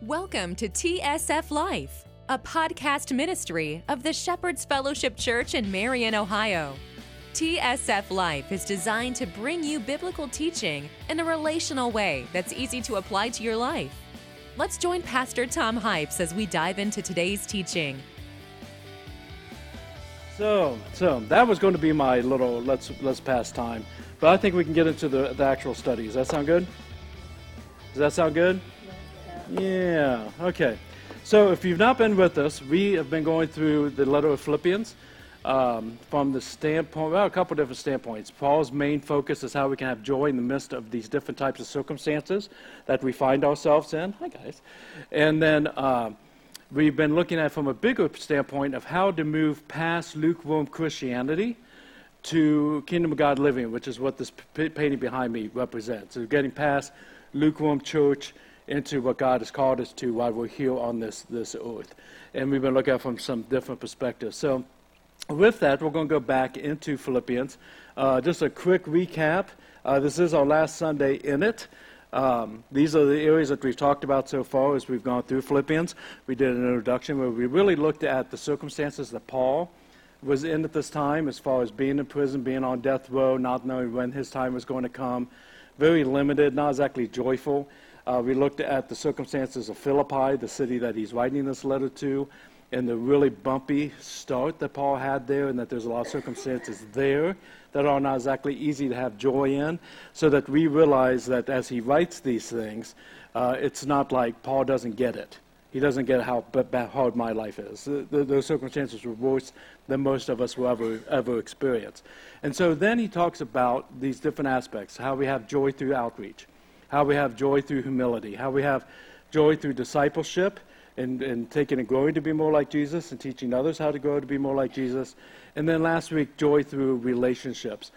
Welcome to TSF Life, a podcast ministry of the Shepherd's Fellowship Church in Marion, Ohio. TSF Life is designed to bring you biblical teaching in a relational way that's easy to apply to your life. Let's join Pastor Tom Hypes as we dive into today's teaching. So that was going to be my little let's pass time, but I think we can get into the actual study. Does that sound good? Does that sound good? Yeah. Okay. So if you've not been with us, we have been going through the letter of Philippians from the standpoint, well, a couple different standpoints. Paul's main focus is how we can have joy in the midst of these different types of circumstances that we find ourselves in. Hi, guys. And then we've been looking at from a bigger standpoint of how to move past lukewarm Christianity to Kingdom of God living, which is what this painting behind me represents. So getting past lukewarm church into what God has called us to while we're here on this earth. And we've been looking at it from some different perspectives. So with that, we're going to go back into Philippians. Just a quick recap. This is our last Sunday in it. These are the areas that we've talked about so far as we've gone through Philippians. We did an introduction where we really looked at the circumstances that Paul was in at this time, as far as being in prison, being on death row, not knowing when his time was going to come. Very limited, not exactly joyful. We looked at the circumstances of Philippi, the city that he's writing this letter to, and the really bumpy start that Paul had there, and that there's a lot of circumstances there that are not exactly easy to have joy in, so that we realize that as he writes these things, it's not like Paul doesn't get it. He doesn't get how hard my life is. Those circumstances were worse than most of us will ever experience. And so then he talks about these different aspects, how we have joy through outreach, how we have joy through humility, how we have joy through discipleship, and taking and growing to be more like Jesus and teaching others how to grow to be more like Jesus. And then last week, joy through relationships,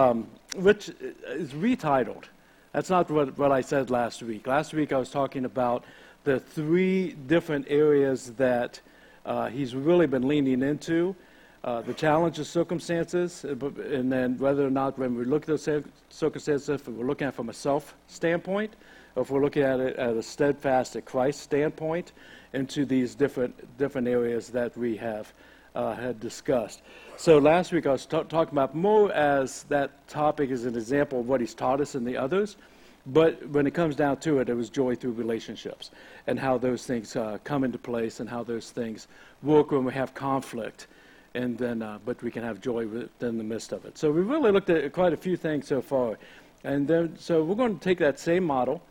which is retitled. That's not what I said last week. Last week I was talking about the three different areas that he's really been leaning into. The challenge of circumstances, and then whether or not when we look at those circumstances, if we're looking at it from a self standpoint, or if we're looking at it at a steadfast at Christ standpoint, into these different areas that we have had discussed. So last week I was talking about more as that topic is an example of what he's taught us in the others, but when it comes down to it, it was joy through relationships and how those things come into place and how those things work when we have conflict. And then, but we can have joy within the midst of it. So we really looked at quite a few things so far. And then, so we're going to take that same model,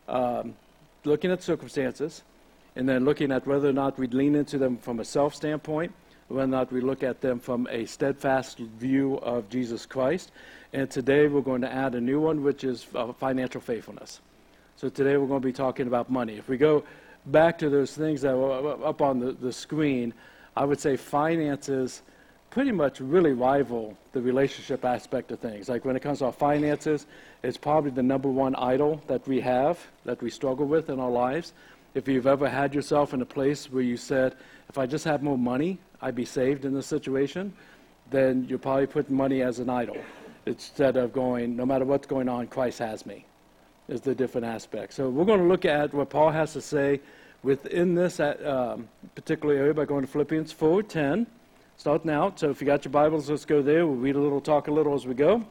looking at circumstances, and then looking at whether or not we lean into them from a self standpoint, whether or not we look at them from a steadfast view of Jesus Christ. And today we're going to add a new one, which is financial faithfulness. So today we're going to be talking about money. If we go back to those things that were up on the screen, I would say finances pretty much really rival the relationship aspect of things. Like when it comes to our finances, it's probably the number one idol that we have, that we struggle with in our lives. If you've ever had yourself in a place where you said, if I just had more money, I'd be saved in this situation, then you're probably putting money as an idol. Instead of going, no matter what's going on, Christ has me, is the different aspects. So we're going to look at what Paul has to say within this particular area by going to Philippians 4:10, starting out. So if you got your Bibles, let's go there. We'll read a little, talk a little as we go.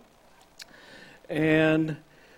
And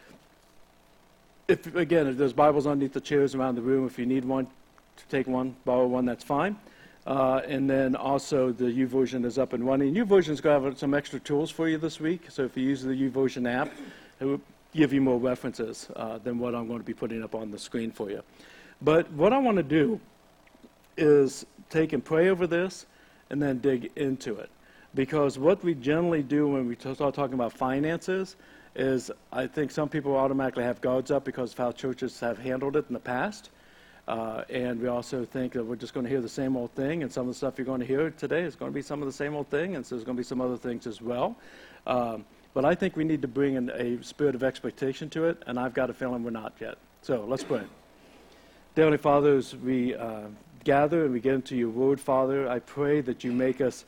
if there's Bibles underneath the chairs around the room, if you need one, take one, borrow one, that's fine. And then also the YouVersion is up and running. YouVersion is going to have some extra tools for you this week. So if you use the YouVersion app, it will give you more references than what I'm going to be putting up on the screen for you. But what I want to do is take and pray over this and then dig into it. Because what we generally do when we start talking about finances is I think some people automatically have guards up because of how churches have handled it in the past. And we also think that we're just going to hear the same old thing, and some of the stuff you're going to hear today is going to be some of the same old thing, and so there's going to be some other things as well. But I think we need to bring in a spirit of expectation to it, and I've got a feeling we're not yet. So let's pray. Dear Heavenly Father, as we gather and we get into your word, Father, I pray that you make us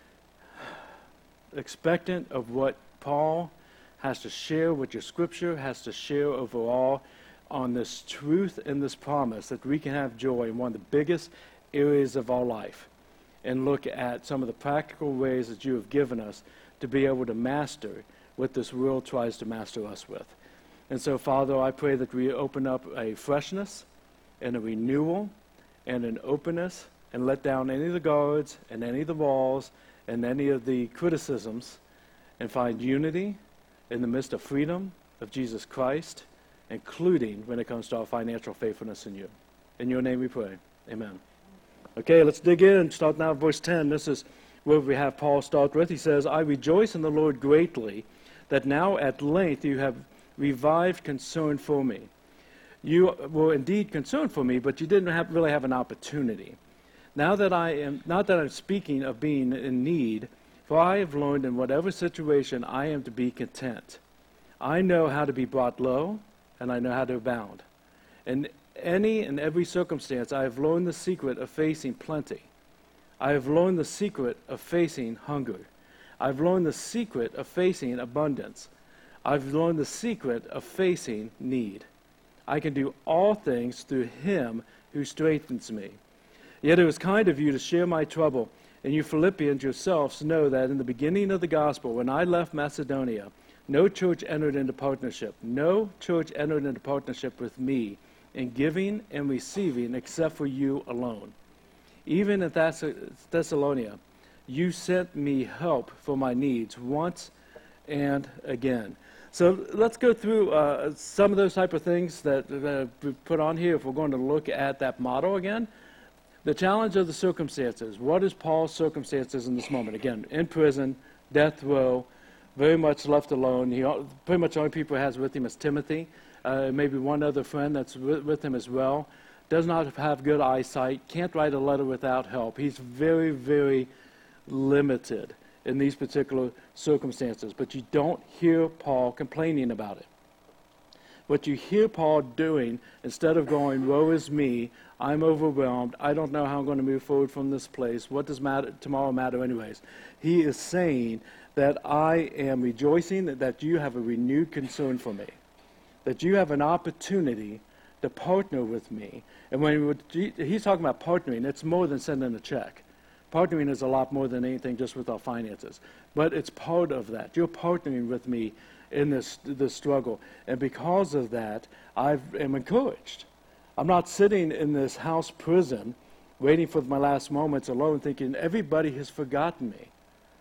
expectant of what Paul has to share, what your scripture has to share overall, on this truth and this promise that we can have joy in one of the biggest areas of our life, and look at some of the practical ways that you have given us to be able to master what this world tries to master us with. And so, Father, I pray that we open up a freshness and a renewal and an openness, and let down any of the guards and any of the walls and any of the criticisms, and find unity in the midst of freedom of Jesus Christ, including when it comes to our financial faithfulness in you. In your name we pray. Amen. Okay, let's dig in. Start now at verse 10. This is where we have Paul start with. He says, I rejoice in the Lord greatly that now at length you have revived concern for me. You were indeed concerned for me, but you didn't really have an opportunity. Now that I am, not that I'm speaking of being in need, for I have learned in whatever situation I am to be content. I know how to be brought low, and I know how to abound. In any and every circumstance, I have learned the secret of facing plenty. I have learned the secret of facing hunger. I've learned the secret of facing abundance. I've learned the secret of facing need. I can do all things through him who strengthens me. Yet it was kind of you to share my trouble, and you Philippians yourselves know that in the beginning of the gospel, when I left Macedonia, no church entered into partnership. No church entered into partnership with me in giving and receiving except for you alone. Even at Thessalonica, you sent me help for my needs once and again. So let's go through some of those type of things that we put on here if we're going to look at that model again. The challenge of the circumstances. What is Paul's circumstances in this moment? Again, in prison, death row, very much left alone. He pretty much the only people he has with him is Timothy, maybe one other friend that's with him as well. Does not have good eyesight, can't write a letter without help. He's very, very limited in these particular circumstances. But you don't hear Paul complaining about it. What you hear Paul doing, instead of going, woe is me, I'm overwhelmed, I don't know how I'm going to move forward from this place, what does tomorrow matter anyways? He is saying that I am rejoicing that you have a renewed concern for me, that you have an opportunity to partner with me. And when he's talking about partnering, it's more than sending a check. Partnering is a lot more than anything just with our finances. But it's part of that. You're partnering with me in this struggle. And because of that, I am encouraged. I'm not sitting in this house prison waiting for my last moments alone thinking everybody has forgotten me.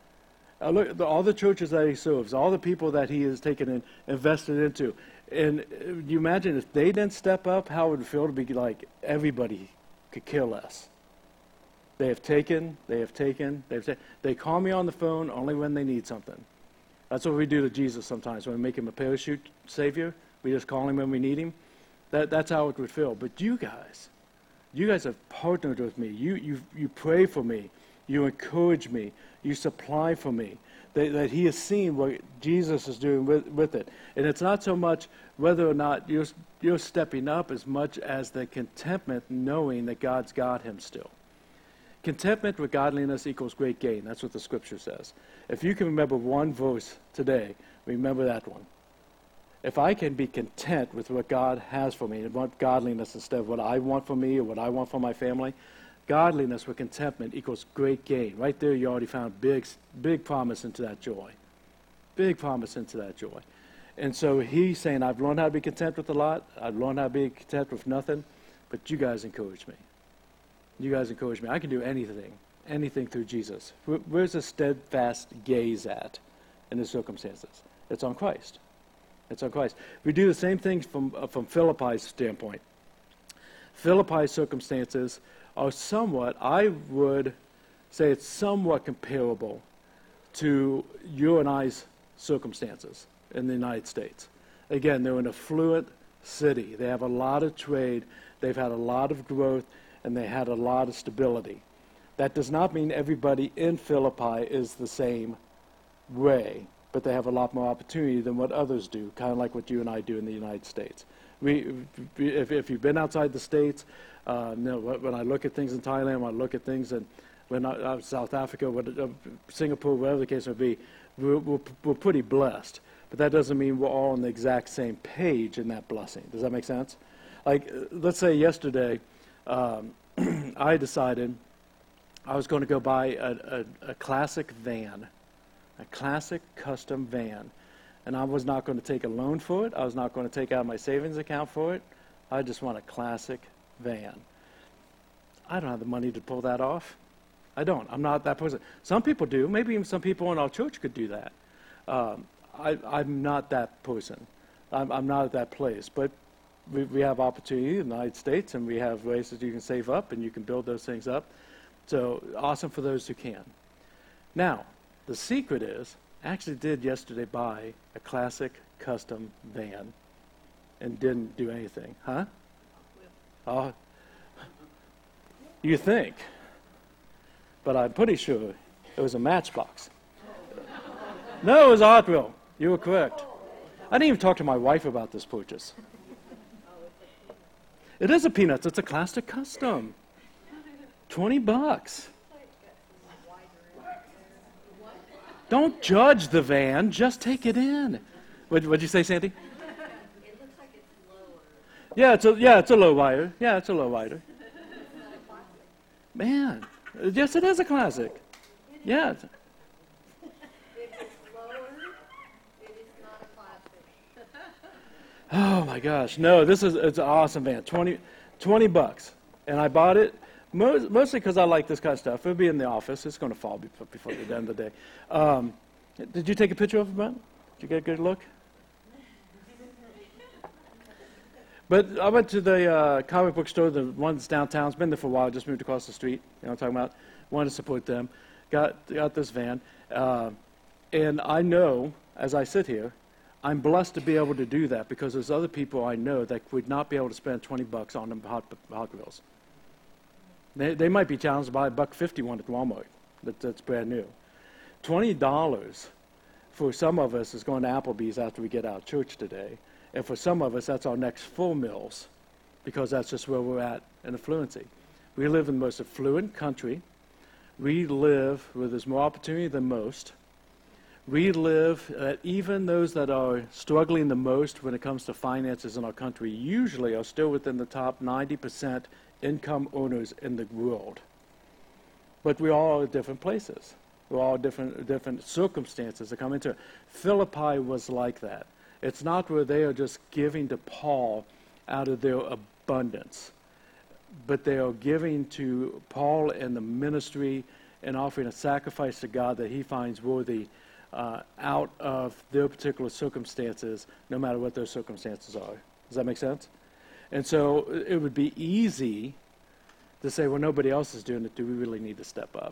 Look, all the churches that he serves, all the people that he has taken and invested into. And you imagine if they didn't step up, how it would feel to be like everybody could care less. They call me on the phone only when they need something. That's what we do to Jesus sometimes. When we make him a parachute savior, we just call him when we need him. That's how it would feel. But you guys have partnered with me. You pray for me. You encourage me. You supply for me. That he has seen what Jesus is doing with it. And it's not so much whether or not you're stepping up as much as the contentment knowing that God's got him still. Contentment with godliness equals great gain. That's what the scripture says. If you can remember one verse today, remember that one. If I can be content with what God has for me and want godliness instead of what I want for me or what I want for my family, godliness with contentment equals great gain. Right there you already found big promise into that joy. Big promise into that joy. And so he's saying, I've learned how to be content with a lot. I've learned how to be content with nothing. But you guys encourage me. You guys encourage me. I can do anything through Jesus. Where's the steadfast gaze at in the circumstances? It's on Christ. It's on Christ. We do the same thing from Philippi's standpoint. Philippi's circumstances are somewhat, I would say it's somewhat comparable to you and I's circumstances in the United States. Again, they're an affluent city. They have a lot of trade. They've had a lot of growth, and they had a lot of stability. That does not mean everybody in Philippi is the same way, but they have a lot more opportunity than what others do, kind of like what you and I do in the United States. If you've been outside the States, when I look at things in Thailand, when I look at things in South Africa, Singapore, whatever the case may be, we're pretty blessed. but that doesn't mean we're all on the exact same page in that blessing. Does that make sense? Like, let's say yesterday, I decided I was going to go buy a classic van, a classic custom van. And I was not going to take a loan for it. I was not going to take out my savings account for it. I just want a classic van. I don't have the money to pull that off. I don't. I'm not that person. Some people do. Maybe even some people in our church could do that. I'm not that person. I'm not at that place. But we have opportunity in the United States, and we have ways that you can save up and you can build those things up. So awesome for those who can. Now, the secret is, I actually did yesterday buy a classic custom van and didn't do anything. Huh? Oh, you think. But I'm pretty sure it was a Matchbox. No, it was a Hot Wheel. You were correct. I didn't even talk to my wife about this purchase. It is a Peanuts. It's a classic custom. $20. Don't judge the van. Just take it in. What'd you say, Sandy? It looks like it's lower. Yeah, it's a low rider. Yeah, it's a low rider. Man, yes, it is a classic. Yeah. If it's lower, it is not a classic. Oh my gosh, no, it's an awesome van. $20, and I bought it mostly because I like this kind of stuff. It'll be in the office. It's going to fall before the end of the day. Did you take a picture of it, Brent? Did you get a good look? But I went to the comic book store, the one that's downtown. It's been there for a while. Just moved across the street. You know what I'm talking about? Wanted to support them. Got this van. And I know, as I sit here, I'm blessed to be able to do that because there's other people I know that would not be able to spend $20 on them Hot Wheels. They might be challenged to buy a $1.50 one at Walmart that's brand new. $20 for some of us is going to Applebee's after we get out of church today. And for some of us, that's our next full meals because that's just where we're at in affluency. We live in the most affluent country. We live where there's more opportunity than most. We live, even those that are struggling the most when it comes to finances in our country usually are still within the top 90% income earners in the world. But we all are at different places. We're all different circumstances that come into it. Philippi was like that. It's not where they are just giving to Paul out of their abundance, but they are giving to Paul and the ministry and offering a sacrifice to God that he finds worthy out of their particular circumstances, no matter what those circumstances are. Does that make sense? And so it would be easy to say, well, nobody else is doing it. Do we really need to step up?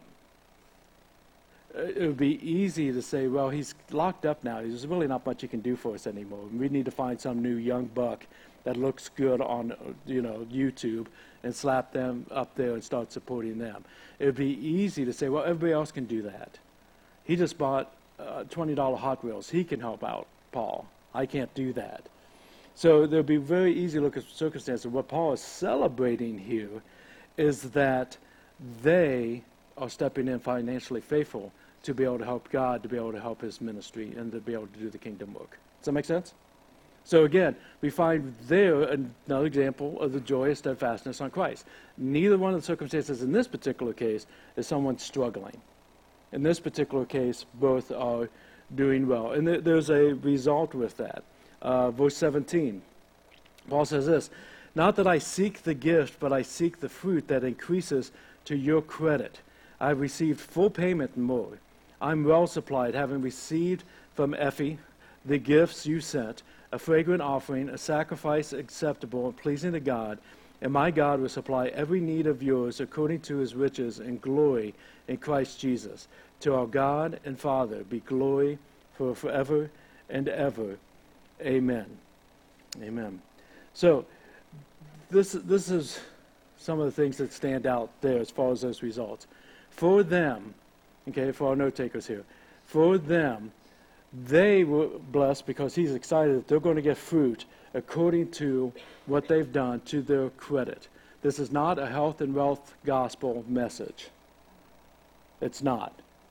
It would be easy to say, well, he's locked up now. There's really not much he can do for us anymore. We need to find some new young buck that looks good on, YouTube and slap them up there and start supporting them. It would be easy to say, well, everybody else can do that. He just bought $20 Hot Wheels. He can help out Paul. I can't do that. So there would be very easy to look at circumstances. What Paul is celebrating here is that they are stepping in financially faithful to be able to help God, to be able to help his ministry, and to be able to do the kingdom work. Does that make sense? So again, we find there another example of the joy of steadfastness on Christ. Neither one of the circumstances in this particular case is someone struggling. In this particular case, both are doing well. And there's a result with that. Verse 17, Paul says this, "Not that I seek the gift, but I seek the fruit that increases to your credit. I have received full payment and more. I'm well supplied, having received from Ephi the gifts you sent, a fragrant offering, a sacrifice acceptable and pleasing to God, and my God will supply every need of yours according to his riches and glory in Christ Jesus. To our God and Father be glory for forever and ever. Amen." Amen. So this is some of the things that stand out there as far as those results. For them, okay, for our note takers here, for them, they were blessed because he's excited that they're going to get fruit according to what they've done to their credit. This is not a health and wealth gospel message. It's not.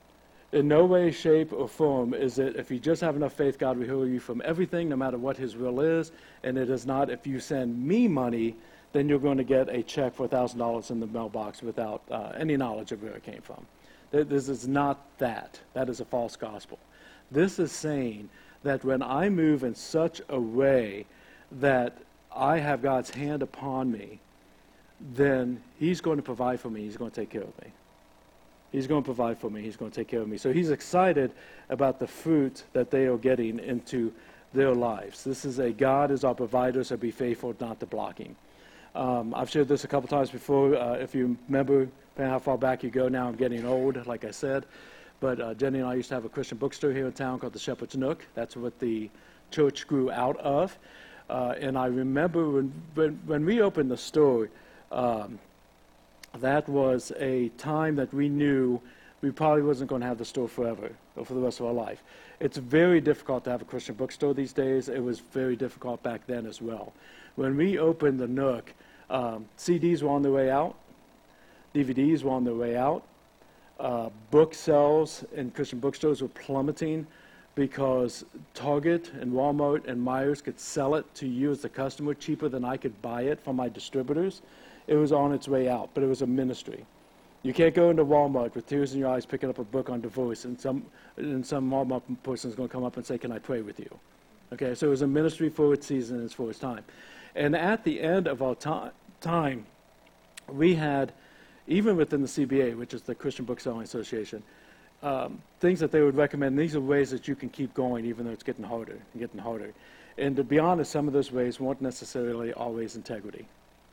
In no way, shape, or form is it if you just have enough faith, God will heal you from everything, no matter what his will is. And it is not if you send me money, then you're going to get a check for $1,000 in the mailbox without any knowledge of where it came from. This is not that. That is a false gospel. This is saying that when I move in such a way that I have God's hand upon me, then he's going to provide for me. He's going to take care of me. He's going to provide for me. He's going to take care of me. So he's excited about the fruit that they are getting into their lives. This is a God is our provider, so be faithful not to blocking. I've shared this a couple times before. If you remember, depending on how far back you go, now I'm getting old, like I said. But Jenny and I used to have a Christian bookstore here in town called the Shepherd's Nook. That's what the church grew out of. And I remember when we opened the store, that was a time that we knew we probably wasn't going to have the store forever or for the rest of our life. It's very difficult to have a Christian bookstore these days. It was very difficult back then as well. When we opened the Nook, CDs were on their way out. DVDs were on their way out. Book sales in Christian bookstores were plummeting because Target and Walmart and Myers could sell it to you as the customer cheaper than I could buy it from my distributors. It was on its way out, but it was a ministry. You can't go into Walmart with tears in your eyes picking up a book on divorce, and some Walmart person is going to come up and say, "Can I pray with you?" Okay, so it was a ministry for its season and for its time. And at the end of our time, we had, even within the CBA, which is the Christian Bookselling Association, things that they would recommend. These are ways that you can keep going, even though it's getting harder and getting harder. And to be honest, some of those ways weren't necessarily always integrity.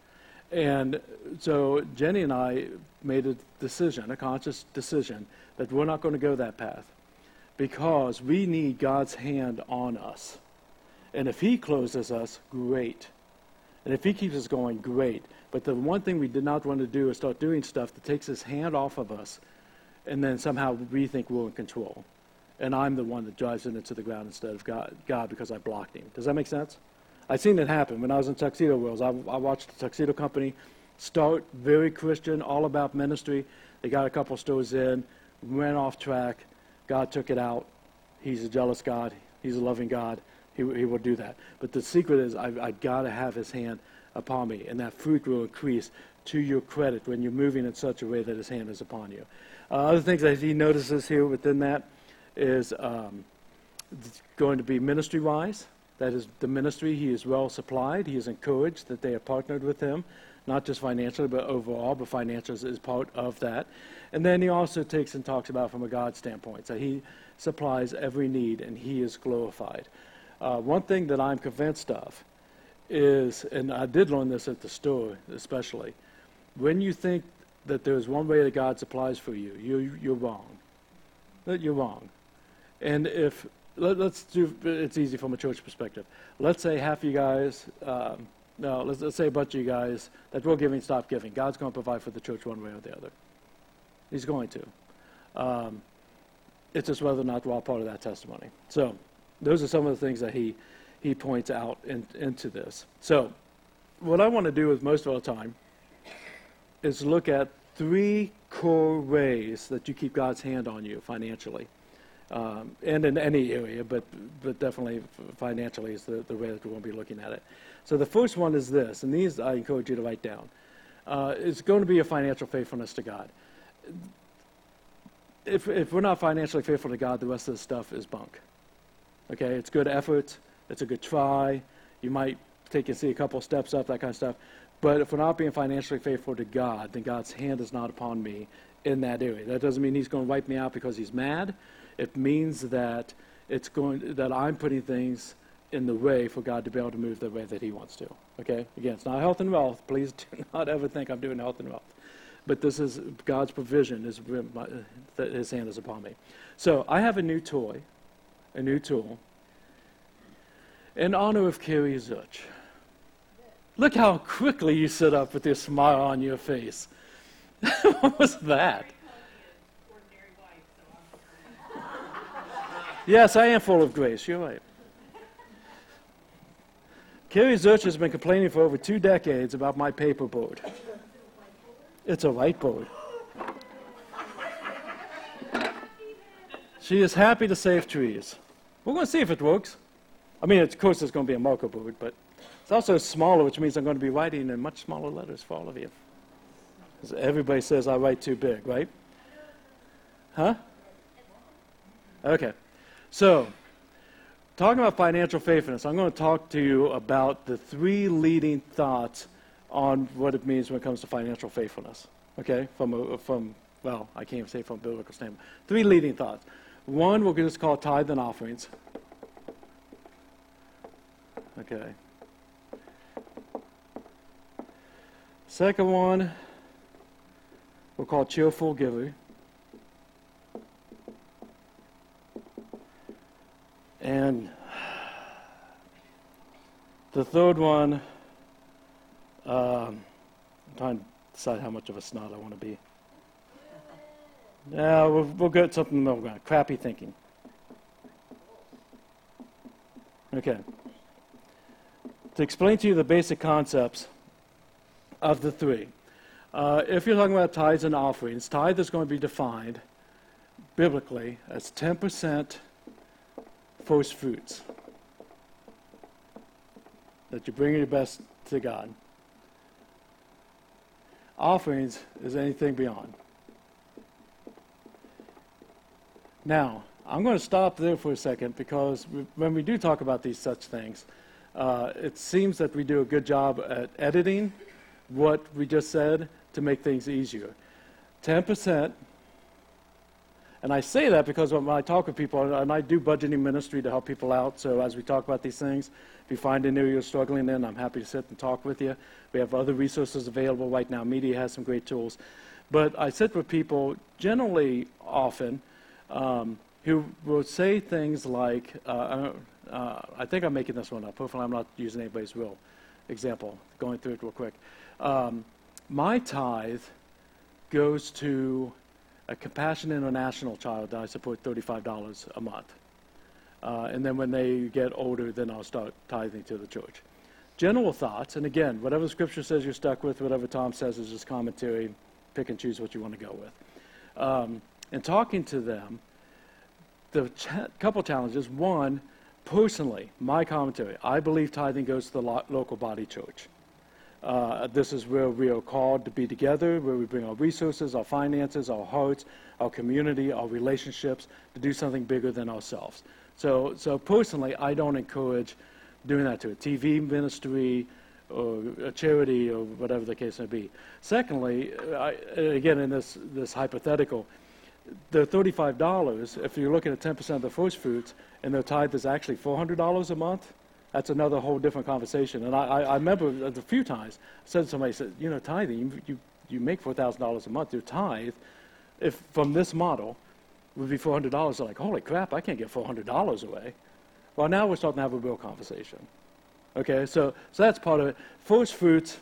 And so Jenny and I made a decision, a conscious decision, that we're not going to go that path because we need God's hand on us. And if he closes us, great. And if he keeps us going, great. But the one thing we did not want to do is start doing stuff that takes his hand off of us and then somehow we think we're in control. And I'm the one that drives it into the ground instead of God because I blocked him. Does that make sense? I've seen it happen. When I was in Tuxedo Worlds, I watched the Tuxedo Company start very Christian, all about ministry. They got a couple stores in, went off track. God took it out. He's a jealous God. He's a loving God. He will do that. But the secret is I got to have his hand upon me, and that fruit will increase to your credit when you're moving in such a way that his hand is upon you. Other things that he notices here within that is going to be ministry-wise. That is the ministry. He is well supplied. He is encouraged that they have partnered with him, not just financially, but overall, but financials is part of that. And then he also takes and talks about from a God standpoint, that he supplies every need and he is glorified. One thing that I'm convinced of is, and I did learn this at the store especially, when you think that there's one way that God supplies for you, you're wrong. You're wrong. And if let's do, it's easy from a church perspective. Let's say half you guys, let's say a bunch of you guys that will giving, stop giving. God's going to provide for the church one way or the other. He's going to. It's just whether or not we're all part of that testimony. So those are some of the things that he points out into this. So what I want to do with most of our time is look at 3 core ways that you keep God's hand on you financially. And in any area, but definitely financially is the way that we're going to be looking at it. So the first one is this, and these I encourage you to write down. It's going to be a financial faithfulness to God. If we're not financially faithful to God, the rest of the stuff is bunk. Okay, it's good effort, it's a good try. You might take and see a couple steps up, that kind of stuff. But if we're not being financially faithful to God, then God's hand is not upon me in that area. That doesn't mean he's going to wipe me out because he's mad. It means that that I'm putting things in the way for God to be able to move the way that he wants to. Okay? Again, it's not health and wealth. Please do not ever think I'm doing health and wealth. But this is God's provision, that his hand is upon me. So I have a new toy, a new tool, in honor of Carrie Zutch. Look how quickly you sit up with your smile on your face. What was that? Yes, I am full of grace. You're right. Carrie Zutch has been complaining for over 2 decades about my paperboard. It's a whiteboard. She is happy to save trees. We're going to see if it works. I mean, of course, it's going to be a marker board, but it's also smaller, which means I'm going to be writing in much smaller letters for all of you. 'Cause everybody says I write too big, right? Huh? Okay. So, talking about financial faithfulness, I'm going to talk to you about the 3 leading thoughts on what it means when it comes to financial faithfulness. Okay? Well, I can't even say from a biblical standpoint. 3 leading thoughts. One, we're going to just call tithe and offerings. Okay. Second one, we'll call cheerful giver. And the third one, I'm trying to decide how much of a snot I want to be. Yeah, we'll get something in the middle ground. Crappy thinking. Okay. To explain to you the basic concepts of the 3. If you're talking about tithes and offerings, tithe is going to be defined biblically as 10% first fruits. That you bring your best to God. Offerings is anything beyond. Now, I'm going to stop there for a second because when we do talk about these such things, it seems that we do a good job at editing what we just said to make things easier. 10%, and I say that because when I talk with people, and I do budgeting ministry to help people out, so as we talk about these things, if you find an area you're struggling in, I'm happy to sit and talk with you. We have other resources available right now. Media has some great tools. But I sit with people generally often who will say things like, I think I'm making this one up. Hopefully I'm not using anybody's real example, going through it real quick. My tithe goes to a Compassion International child that I support $35 a month. And then when they get older, then I'll start tithing to the church. General thoughts, and again, whatever Scripture says you're stuck with, whatever Tom says is just commentary, pick and choose what you want to go with. And talking to them, the couple challenges. One, personally, my commentary, I believe tithing goes to the local body church. This is where we are called to be together, where we bring our resources, our finances, our hearts, our community, our relationships to do something bigger than ourselves. So personally, I don't encourage doing that to a TV ministry or a charity or whatever the case may be. Secondly, again, in this hypothetical, the $35, if you're looking at 10% of the first fruits, and their tithe is actually $400 a month, that's another whole different conversation. And I remember a few times, I said to somebody, tithing, you make $4,000 a month, your tithe, if from this model, would be $400. They're like, holy crap, I can't get $400 away. Well, now we're starting to have a real conversation. Okay, so that's part of it. First fruits,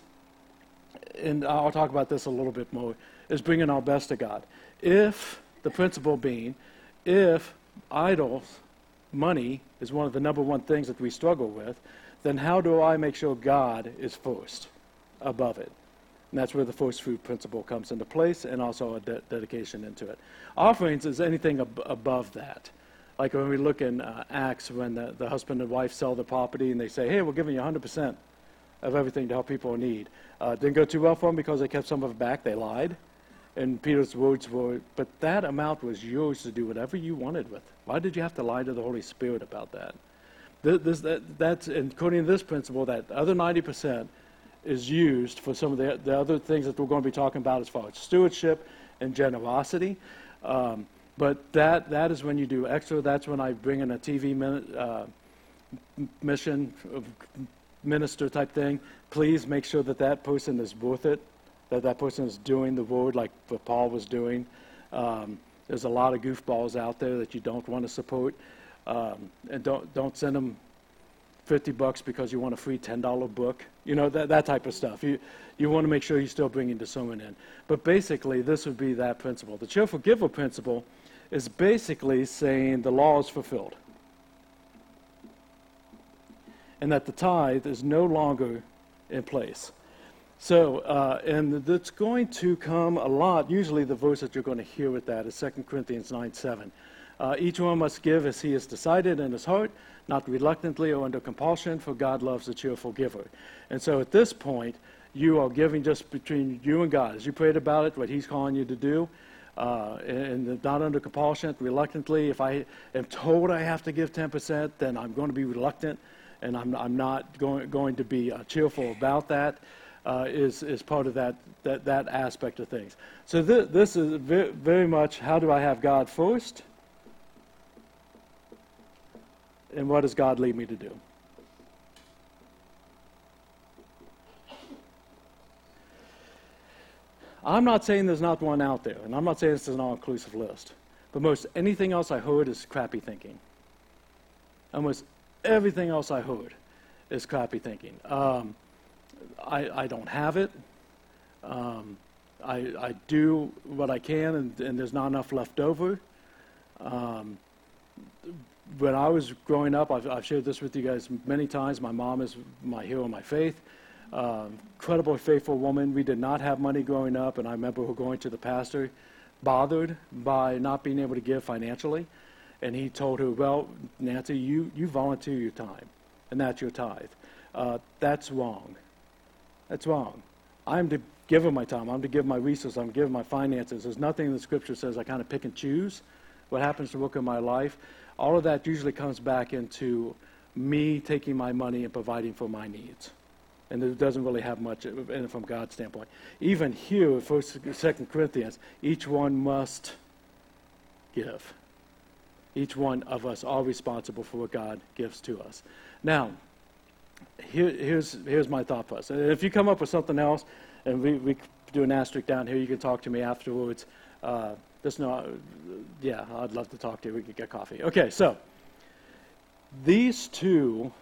and I'll talk about this a little bit more, is bringing our best to God. If, the principle being, if idols, money, is one of the number one things that we struggle with, then how do I make sure God is first above it? And that's where the first fruit principle comes into place, and also a dedication into it. Offerings is anything above that. Like when we look in Acts, when the husband and wife sell the property, and they say, hey, we're giving you 100% of everything to help people in need. Didn't go too well for them because they kept some of it back. They lied. And Peter's words were, but that amount was yours to do whatever you wanted with. Why did you have to lie to the Holy Spirit about that? That's according to this principle, that other 90% is used for some of the other things that we're going to be talking about as far as stewardship and generosity. But that is when you do extra. That's when I bring in a TV mission minister type thing. Please make sure that person is worth it, that person is doing the word like what Paul was doing. There's a lot of goofballs out there that you don't want to support. And don't send them $50 because you want a free $10 book. You know, that type of stuff. You want to make sure you're still bringing discernment in. But basically, this would be that principle. The cheerful giver principle is basically saying the law is fulfilled. And that the tithe is no longer in place. So, and it's going to come a lot. Usually the verse that you're going to hear with that is 2 Corinthians 9:7. Each one must give as he has decided in his heart, not reluctantly or under compulsion, for God loves a cheerful giver. And so at this point, you are giving just between you and God. As you prayed about it, what he's calling you to do, and not under compulsion, reluctantly. If I am told I have to give 10%, then I'm going to be reluctant, and I'm not going to be cheerful about that. Is part of that aspect of things. So this is very much, how do I have God first? And what does God lead me to do? I'm not saying there's not one out there, and I'm not saying this is an all-inclusive list, but most anything else I heard is crappy thinking. Almost everything else I heard is crappy thinking. I don't have it. I do what I can, and there's not enough left over. When I was growing up, I've shared this with you guys many times. My mom is my hero in my faith. Incredibly faithful woman. We did not have money growing up, and I remember her going to the pastor, bothered by not being able to give financially. And he told her, well, Nancy, you volunteer your time, and that's your tithe. That's wrong. That's wrong. I'm to give my time. I'm to give my resources. I'm to give my finances. There's nothing in the Scripture says I kind of pick and choose what happens to work in my life. All of that usually comes back into me taking my money and providing for my needs. And it doesn't really have much in it from God's standpoint. Even here, 2 Corinthians, each one must give. Each one of us are responsible for what God gives to us. Now, here's my thought process. And if you come up with something else, and we do an asterisk down here, you can talk to me afterwards. I'd love to talk to you. We could get coffee. Okay, so these two,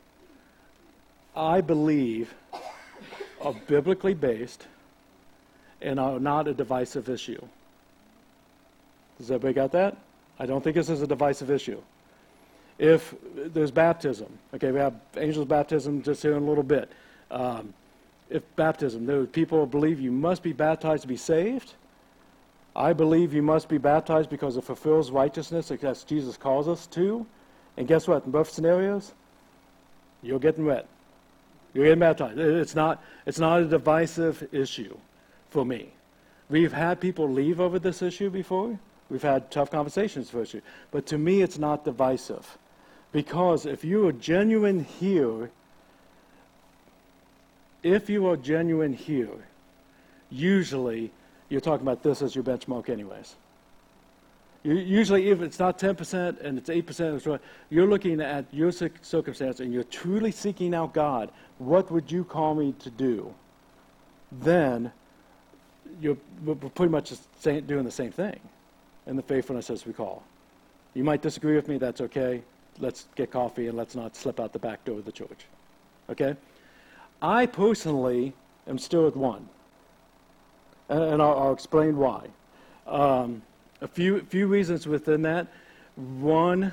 I believe, are biblically based and are not a divisive issue. Does everybody got that? I don't think this is a divisive issue. If there's baptism, okay, we have angels' baptism just here in a little bit. If baptism, there are people who believe you must be baptized to be saved. I believe you must be baptized because it fulfills righteousness, as Jesus calls us to. And guess what? In both scenarios, you're getting wet. You're getting baptized. It's not a divisive issue for me. We've had people leave over this issue before. We've had tough conversations for this issue. But to me, it's not divisive. Because if you are genuine here, usually you're talking about this as your benchmark anyways. Usually, if it's not 10% and it's 8%, you're looking at your circumstance and you're truly seeking out God. What would you call me to do? Then we're pretty much doing the same thing in the faithfulness as we call. You might disagree with me. That's okay. Let's get coffee and let's not slip out the back door of the church. Okay? I personally am still at one. And I'll explain why. A few reasons within that. One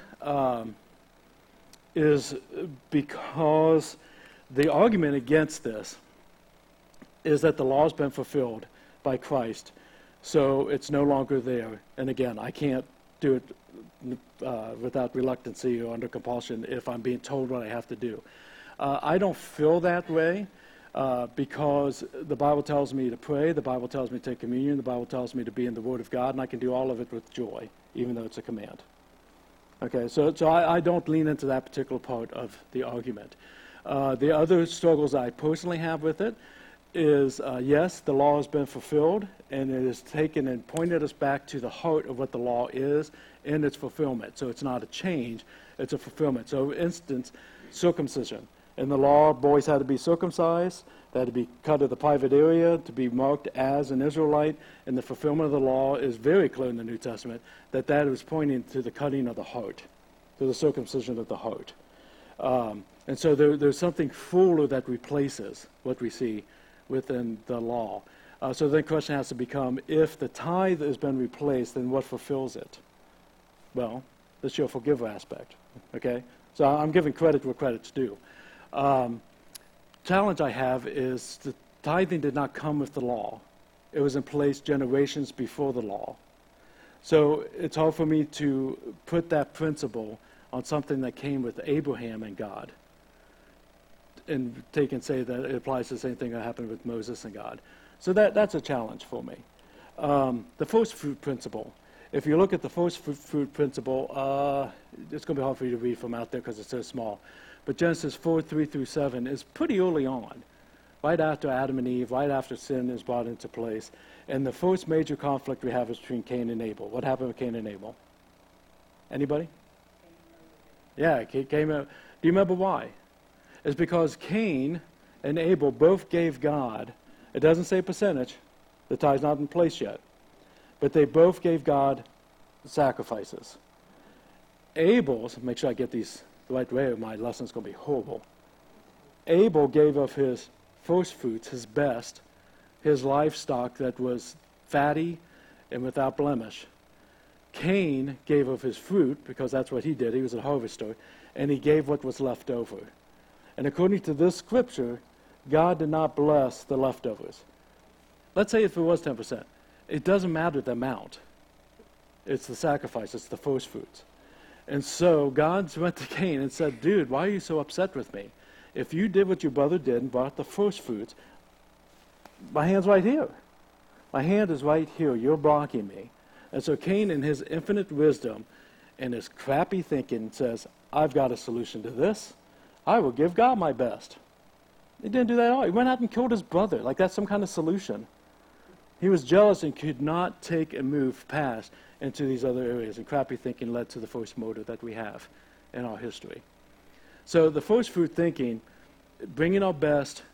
is because the argument against this is that the law has been fulfilled by Christ, so it's no longer there. And again, I can't do it without reluctancy or under compulsion if I'm being told what I have to do. I don't feel that way. Because the Bible tells me to pray, the Bible tells me to take communion, the Bible tells me to be in the Word of God, and I can do all of it with joy, even though it's a command. Okay, so I don't lean into that particular part of the argument. The other struggles I personally have with it is, yes, the law has been fulfilled, and it has taken and pointed us back to the heart of what the law is and its fulfillment. So it's not a change, it's a fulfillment. So, for instance, circumcision. In the law, boys had to be circumcised, they had to be cut of the private area to be marked as an Israelite, and the fulfillment of the law is very clear in the New Testament that is pointing to the cutting of the heart, to the circumcision of the heart. And so there's something fuller that replaces what we see within the law. So the question has to become, if the tithe has been replaced, then what fulfills it? Well, the cheerful giver aspect, okay? So I'm giving credit where credit's due. Challenge I have is the tithing did not come with the law. It was in place generations before the law. So it's hard for me to put that principle on something that came with Abraham and God, and take and say that it applies to the same thing that happened with Moses and God. So that's a challenge for me. The first fruit principle. If you look at the first fruit principle, it's going to be hard for you to read from out there because it's so small. But Genesis 4:3-7 is pretty early on, right after Adam and Eve, right after sin is brought into place. And the first major conflict we have is between Cain and Abel. What happened with Cain and Abel? Anybody? Yeah, Cain. Do you remember why? It's because Cain and Abel both gave God, it doesn't say percentage, the tithe's not in place yet, but they both gave God sacrifices. Abel's, make sure I get these the right way or my lesson's going to be horrible. Abel gave of his first fruits, his best, his livestock that was fatty and without blemish. Cain gave of his fruit, because that's what he did. He was a harvester, and he gave what was left over. And according to this scripture, God did not bless the leftovers. Let's say if it was 10%. It doesn't matter the amount. It's the sacrifice. It's the first fruits. And so God went to Cain and said, dude, why are you so upset with me? If you did what your brother did and brought the first fruits, my hand's right here. My hand is right here. You're blocking me. And so Cain, in his infinite wisdom and his crappy thinking, says, I've got a solution to this. I will give God my best. He didn't do that at all. He went out and killed his brother. Like that's some kind of solution. He was jealous and could not take a move past into these other areas. And crappy thinking led to the first murder that we have in our history. So the first fruit thinking, bringing our best,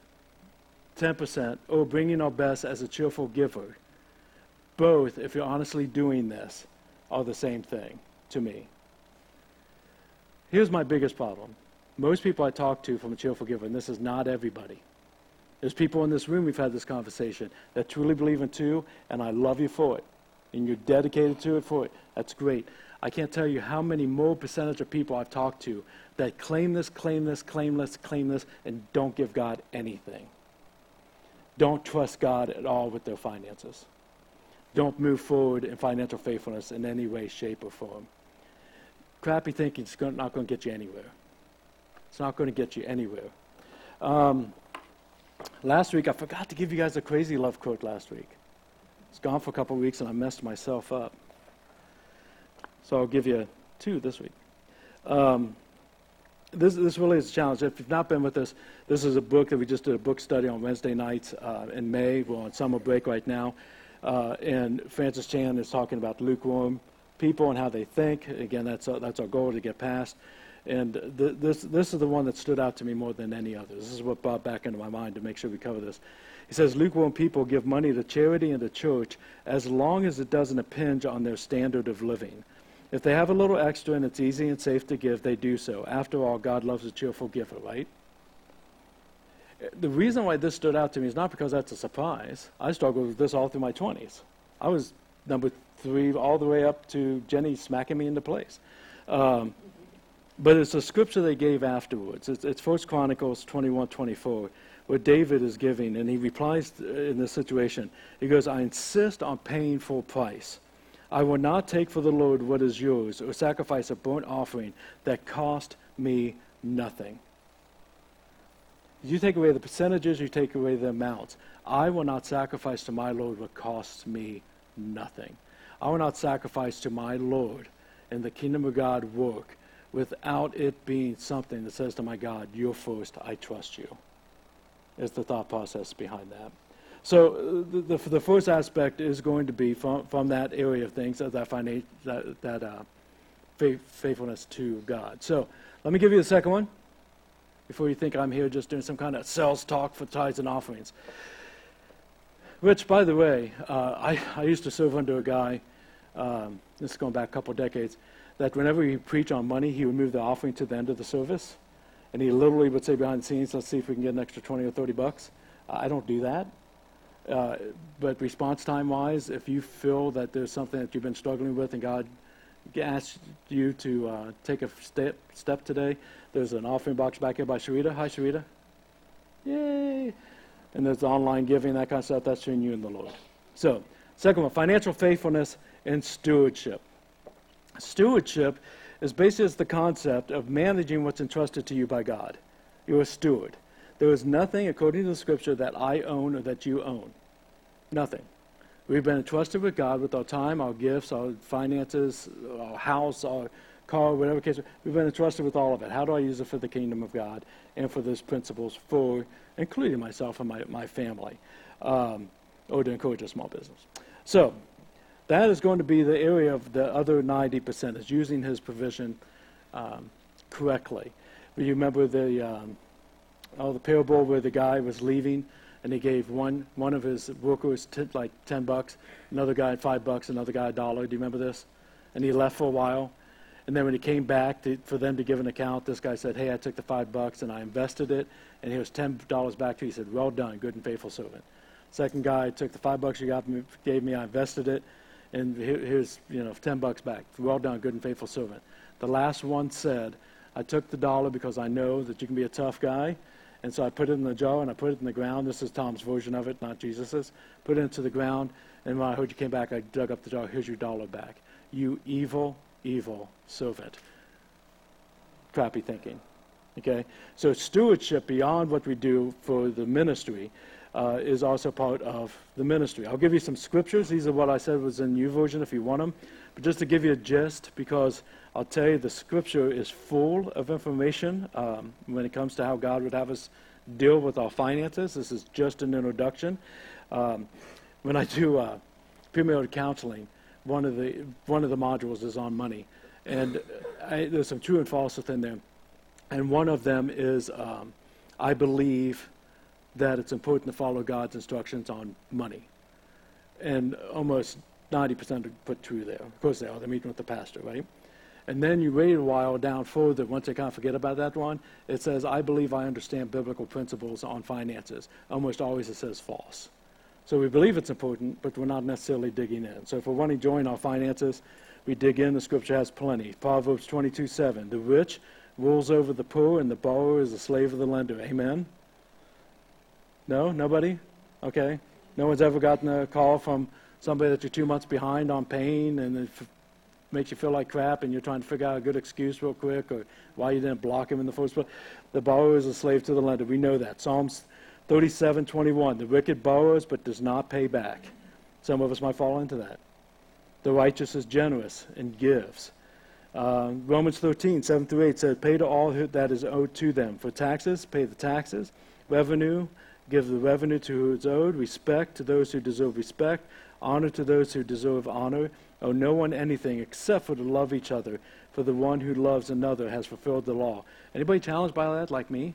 10%, or bringing our best as a cheerful giver, both, if you're honestly doing this, are the same thing to me. Here's my biggest problem. Most people I talk to from a cheerful giver, and this is not everybody. There's people in this room, we've had this conversation, that truly believe in two, and I love you for it. And you're dedicated to it for it. That's great. I can't tell you how many more percentage of people I've talked to that claim this, and don't give God anything. Don't trust God at all with their finances. Don't move forward in financial faithfulness in any way, shape, or form. Crappy thinking is not going to get you anywhere. It's not going to get you anywhere. Last week, I forgot to give you guys a crazy love quote last week. It's gone for a couple of weeks, and I messed myself up. So I'll give you two this week. This really is a challenge. If you've not been with us, this is a book that we just did a book study on Wednesday nights in May. We're on summer break right now. And Francis Chan is talking about lukewarm people and how they think. Again, that's our goal to get past. And this is the one that stood out to me more than any other. This is what brought back into my mind to make sure we cover this. He says, lukewarm people give money to charity and to church as long as it doesn't impinge on their standard of living. If they have a little extra and it's easy and safe to give, they do so. After all, God loves a cheerful giver, right? The reason why this stood out to me is not because that's a surprise. I struggled with this all through my 20s. I was number 3 all the way up to Jenny smacking me into place. But it's a scripture they gave afterwards. It's 1 Chronicles 21:24, where David is giving, and he replies in this situation. He goes, I insist on paying full price. I will not take for the Lord what is yours, or sacrifice a burnt offering that cost me nothing. You take away the percentages, you take away the amounts. I will not sacrifice to my Lord what costs me nothing. I will not sacrifice to my Lord in the kingdom of God work without it being something that says to my God, you're first, I trust you. Is the thought process behind that. So the first aspect is going to be from that area of things, that faithfulness to God. So let me give you the second one before you think I'm here just doing some kind of sales talk for tithes and offerings. Which, by the way, I used to serve under a guy, this is going back a couple of decades, that whenever he preached on money, he would move the offering to the end of the service. And he literally would say behind the scenes, let's see if we can get an extra 20 or 30 bucks. I don't do that. But response time-wise, if you feel that there's something that you've been struggling with and God asks you to take a step today, there's an offering box back here by Sharita. Hi, Sharita. Yay. And there's online giving, that kind of stuff. That's between you and the Lord. So, second one, financial faithfulness and stewardship. Stewardship is basically the concept of managing what's entrusted to you by God. You're a steward. There is nothing, according to the Scripture, that I own or that you own. Nothing. We've been entrusted with God with our time, our gifts, our finances, our house, our car, whatever case. We've been entrusted with all of it. How do I use it for the kingdom of God and for those principles for, including myself and my family, or to encourage a small business? So that is going to be the area of the other 90%, is using his provision correctly. You remember the parable where the guy was leaving and he gave one of his workers like $10, another guy $5, another guy $1. Do you remember this? And he left for a while. And then when he came back for them to give an account, this guy said, hey, I took the $5 and I invested it, and here's $10 back to you. He said, well done, good and faithful servant. Second guy took the $5 you gave me, I invested it, and here's $10 back. Well done, good and faithful servant. The last one said, I took the $1 because I know that you can be a tough guy, and so I put it in the jar and I put it in the ground. This is Tom's version of it, not Jesus's. Put it into the ground, and when I heard you came back, I dug up the jar. Here's your $1 back. You evil, evil servant. Crappy thinking. Okay? So stewardship beyond what we do for the ministry is also part of the ministry. I'll give you some scriptures. These are what I said was in YouVersion if you want them. But just to give you a gist, because I'll tell you the scripture is full of information when it comes to how God would have us deal with our finances. This is just an introduction. When I do premarital counseling, one of the modules is on money. And there's some true and false within there. And one of them is I believe that it's important to follow God's instructions on money. And almost 90% put true there. Of course they are. They're meeting with the pastor, right? And then you wait a while down further, once they kind of forget about that one, it says, I believe I understand biblical principles on finances. Almost always it says false. So we believe it's important, but we're not necessarily digging in. So if we want to join our finances, we dig in. The scripture has plenty. Proverbs 22:7. The rich rules over the poor, and the borrower is a slave of the lender. Amen? No? Nobody? Okay. No one's ever gotten a call from somebody that you're 2 months behind on paying, and it makes you feel like crap, and you're trying to figure out a good excuse real quick, or why you didn't block him in the first place. The borrower is a slave to the lender. We know that. Psalms 37:21. The wicked borrows but does not pay back. Some of us might fall into that. The righteous is generous and gives. Romans 13:7-8 says, pay to all that is owed to them. For taxes, pay the taxes. Revenue, give the revenue to who is owed. Respect to those who deserve respect. Honor to those who deserve honor. Owe no one anything except for to love each other. For the one who loves another has fulfilled the law. Anybody challenged by that like me?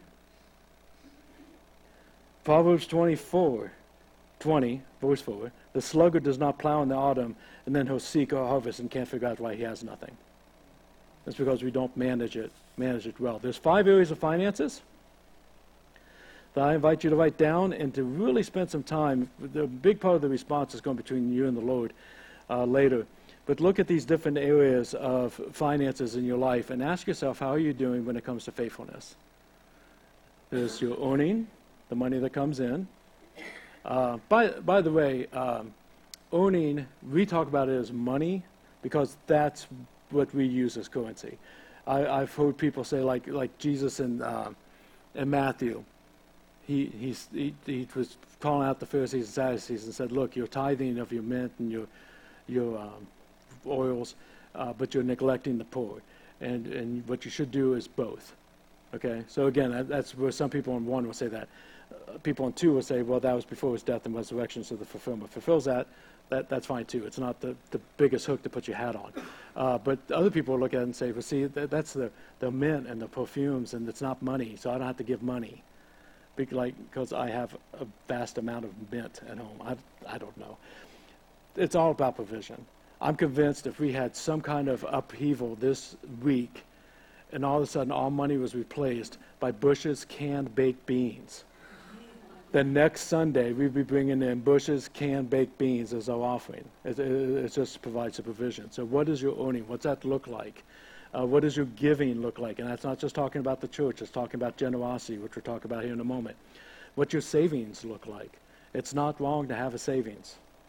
Proverbs 24:20, verse 4. The sluggard does not plow in the autumn, and then he'll seek a harvest and can't figure out why he has nothing. That's because we don't manage it well. There's 5 areas of finances that I invite you to write down and to really spend some time. The big part of the response is going between you and the Lord later. But look at these different areas of finances in your life and ask yourself, how are you doing when it comes to faithfulness? There's your earning, the money that comes in. By the way, earning, we talk about it as money because that's what we use as currency. I've heard people say, like Jesus in Matthew, he was calling out the Pharisees and Sadducees and said, look, you're tithing of your mint and your oils, but you're neglecting the poor. And what you should do is both. Okay? So again, that's where some people in 1 will say that. People in 2 will say, well, that was before his death and resurrection, so the fulfillment fulfills that. That's fine too. It's not the biggest hook to put your hat on. But other people look at it and say, well, see, that's the mint and the perfumes, and it's not money, so I don't have to give money. Because I have a vast amount of mint at home. I don't know. It's all about provision. I'm convinced if we had some kind of upheaval this week, and all of a sudden all money was replaced by Bush's canned baked beans, then next Sunday we'd be bringing in Bush's canned baked beans as our offering. It just provides a provision. So what is your earning? What's that look like? What does your giving look like? And that's not just talking about the church. It's talking about generosity, which we'll talk about here in a moment. What your savings look like. It's not wrong to have a savings.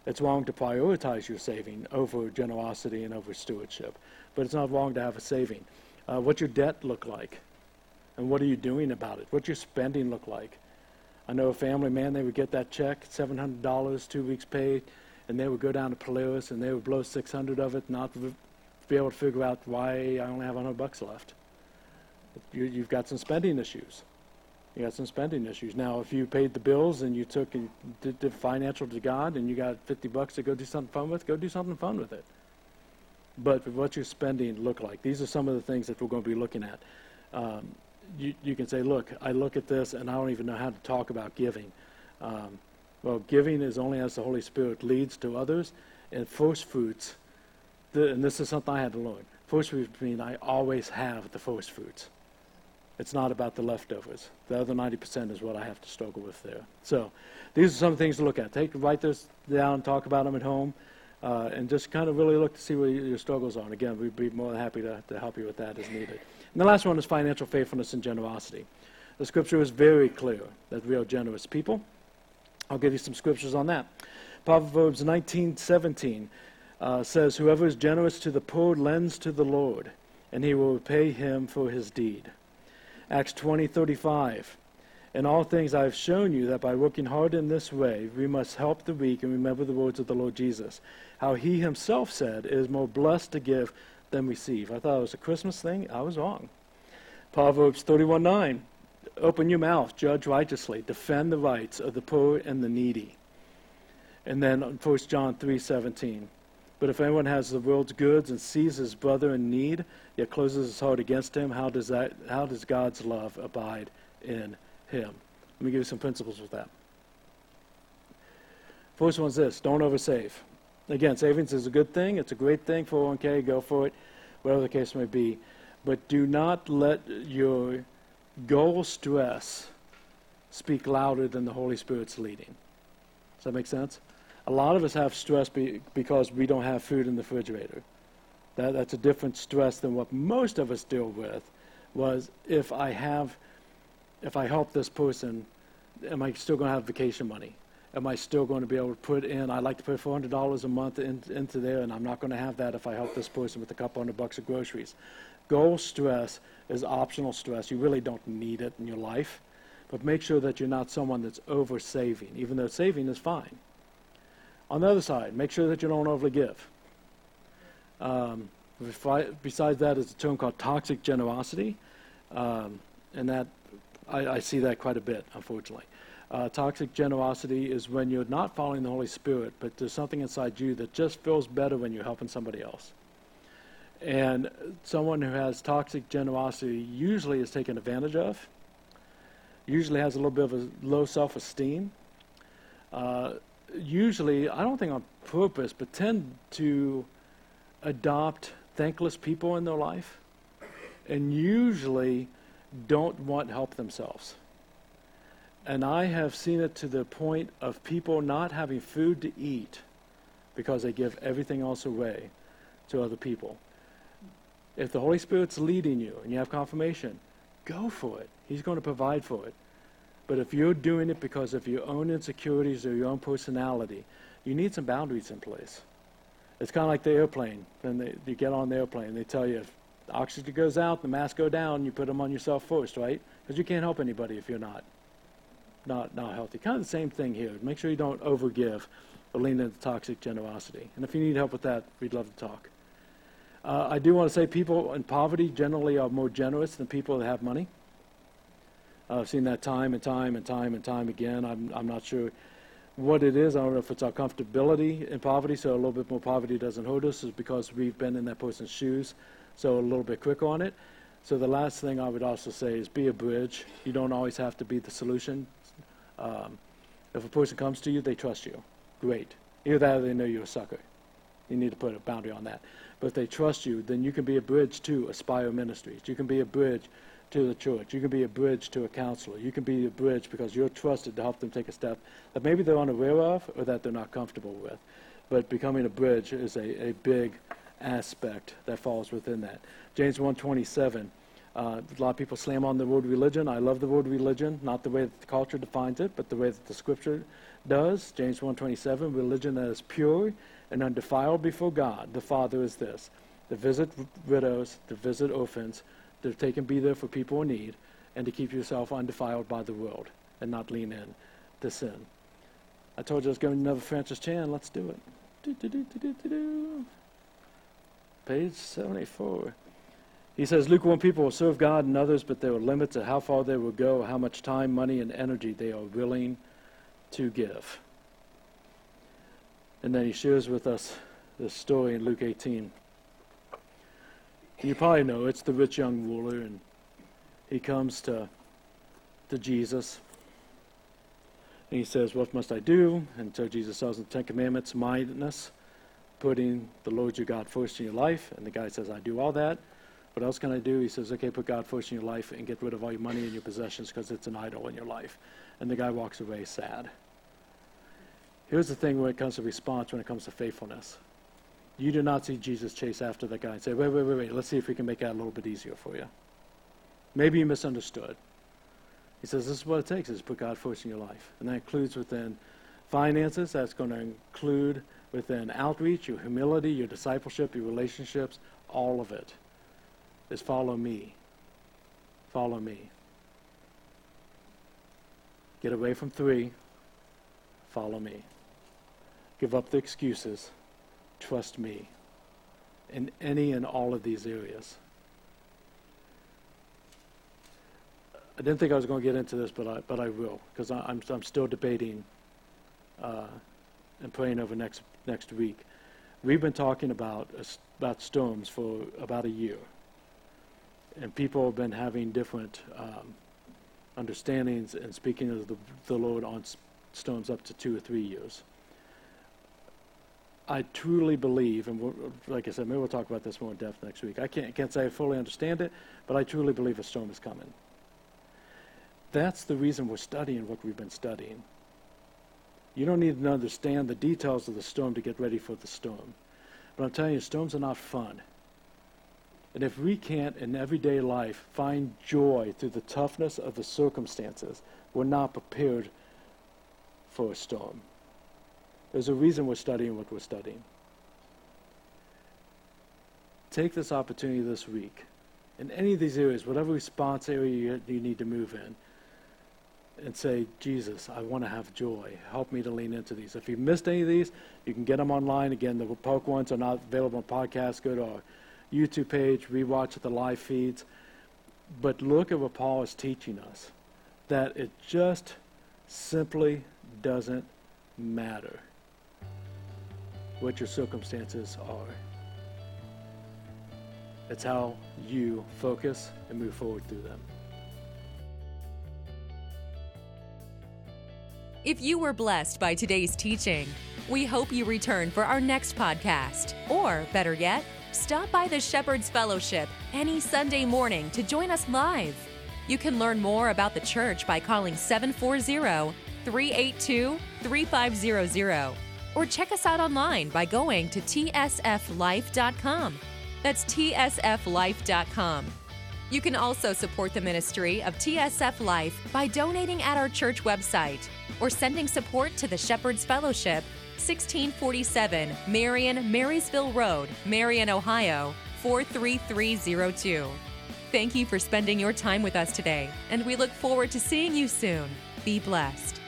It's wrong to prioritize your saving over generosity and over stewardship. But it's not wrong to have a saving. What's your debt look like? And what are you doing about it? What's your spending look like? I know a family, man, they would get that check, $700, 2 weeks paid, and they would go down to Polaris and they would blow 600 of it, not be able to figure out why I only have $100 left. You've got some spending issues. You got some spending issues. Now, if you paid the bills and you took and did the financial to God and you got $50 to go do something fun with, go do something fun with it. But what's your spending look like? These are some of the things that we're going to be looking at. You can say, look, I look at this and I don't even know how to talk about giving. Well, giving is only as the Holy Spirit leads to others. And first fruits, and this is something I had to learn. First fruits mean I always have the first fruits. It's not about the leftovers. The other 90% is what I have to struggle with there. So these are some things to look at. Write this down, talk about them at home, and just kind of really look to see where your struggles are. And again, we'd be more than happy to help you with that as needed. And the last one is financial faithfulness and generosity. The scripture is very clear that we are generous people. I'll give you some scriptures on that. Proverbs 19:17 says, whoever is generous to the poor lends to the Lord, and he will repay him for his deed. Acts 20:35, in all things I have shown you that by working hard in this way, we must help the weak and remember the words of the Lord Jesus, how he himself said, it is more blessed to give than receive. I thought it was a Christmas thing. I was wrong. Proverbs 31:9, open your mouth, judge righteously, defend the rights of the poor and the needy. And then 1 John 3:17, but if anyone has the world's goods and sees his brother in need, yet closes his heart against him, how does God's love abide in him? Let me give you some principles with that. First one's this, don't oversave. Again, savings is a good thing. It's a great thing, 401k, go for it, whatever the case may be. But do not let your goal stress speak louder than the Holy Spirit's leading. Does that make sense? A lot of us have stress because we don't have food in the refrigerator. That's a different stress than what most of us deal with. Was if I help this person, am I still going to have vacation money? Am I still going to be able to put in? I like to put $400 a month into there, and I'm not going to have that if I help this person with a couple $100 of groceries. Goal stress is optional stress. You really don't need it in your life, but make sure that you're not someone that's over saving, even though saving is fine. On the other side, make sure that you don't overly give. Besides that is a term called toxic generosity, and that I see that quite a bit, unfortunately. Toxic generosity is when you're not following the Holy Spirit, but there's something inside you that just feels better when you're helping somebody else. And someone who has toxic generosity usually is taken advantage of, usually has a little bit of a low self-esteem, usually, I don't think on purpose, but tend to adopt thankless people in their life and usually don't want help themselves. And I have seen it to the point of people not having food to eat because they give everything else away to other people. If the Holy Spirit's leading you and you have confirmation, go for it. He's going to provide for it. But if you're doing it because of your own insecurities or your own personality, you need some boundaries in place. It's kind of like the airplane. When you get on the airplane, they tell you if the oxygen goes out, the masks go down, you put them on yourself first, right? Because you can't help anybody if you're not healthy. Kind of the same thing here. Make sure you don't overgive or lean into toxic generosity. And if you need help with that, we'd love to talk. I do want to say people in poverty generally are more generous than people that have money. I've seen that time and time and time and time again. I'm not sure what it is. I don't know if it's our comfortability in poverty, so a little bit more poverty doesn't hurt us, is because we've been in that person's shoes, so a little bit quicker on it. So the last thing I would also say is be a bridge. You don't always have to be the solution. If a person comes to you, they trust you. Great. Either that or they know you're a sucker. You need to put a boundary on that. But if they trust you, then you can be a bridge to Aspire Ministries. You can be a bridge to the church. You can be a bridge to a counselor. You can be a bridge because you're trusted to help them take a step that maybe they're unaware of or that they're not comfortable with. But becoming a bridge is a big aspect that falls within that. James 1:27 A lot of people slam on the word religion. I love the word religion, not the way that the culture defines it, but the way that the Scripture does. James 1:27, religion that is pure and undefiled before God, the Father, is this: to visit widows, to visit orphans, to take and be there for people in need, and to keep yourself undefiled by the world and not lean in to sin. I told you I was going to another Francis Chan. Let's do it. Page 74. He says, lukewarm people will serve God and others, but there are limits to how far they will go, how much time, money, and energy they are willing to give. And then he shares with us this story in Luke 18. You probably know it's the rich young ruler, and he comes to Jesus, and he says, what must I do? And so Jesus tells him the Ten Commandments, mindedness, putting the Lord your God first in your life. And the guy says, I do all that. What else can I do? He says, okay, put God first in your life and get rid of all your money and your possessions because it's an idol in your life. And the guy walks away sad. Here's the thing when it comes to response, when it comes to faithfulness. You do not see Jesus chase after that guy and say, wait, let's see if we can make that a little bit easier for you. Maybe you misunderstood. He says, this is what it takes, is put God first in your life. And that includes within finances. That's going to include within outreach, your humility, your discipleship, your relationships, all of it is follow me. Follow me. Get away from 3. Follow me. Give up the excuses. Trust me in any and all of these areas. I didn't think I was going to get into this, but I will, because I'm still debating and praying over next week. We've been talking about storms for about a year, and people have been having different understandings and speaking of the Lord on storms up to 2 or 3 years. I truly believe, and like I said, maybe we'll talk about this more in depth next week. I can't say I fully understand it, but I truly believe a storm is coming. That's the reason we're studying what we've been studying. You don't need to understand the details of the storm to get ready for the storm. But I'm telling you, storms are not fun. And if we can't, in everyday life, find joy through the toughness of the circumstances, we're not prepared for a storm. There's a reason we're studying what we're studying. Take this opportunity this week. In any of these areas, whatever response area you need to move in, and say, Jesus, I want to have joy. Help me to lean into these. If you missed any of these, you can get them online. Again, the Poke ones are not available on podcasts. Go to our YouTube page, rewatch the live feeds. But look at what Paul is teaching us, that it just simply doesn't matter what your circumstances are. It's how you focus and move forward through them. If you were blessed by today's teaching, we hope you return for our next podcast. Or, better yet, stop by the Shepherd's Fellowship any Sunday morning to join us live. You can learn more about the church by calling 740-382-3500 or check us out online by going to tsflife.com. That's tsflife.com. You can also support the ministry of TSF Life by donating at our church website or sending support to the Shepherd's Fellowship, 1647 Marion Marysville Road, Marion, Ohio, 43302. Thank you for spending your time with us today, and we look forward to seeing you soon. Be blessed.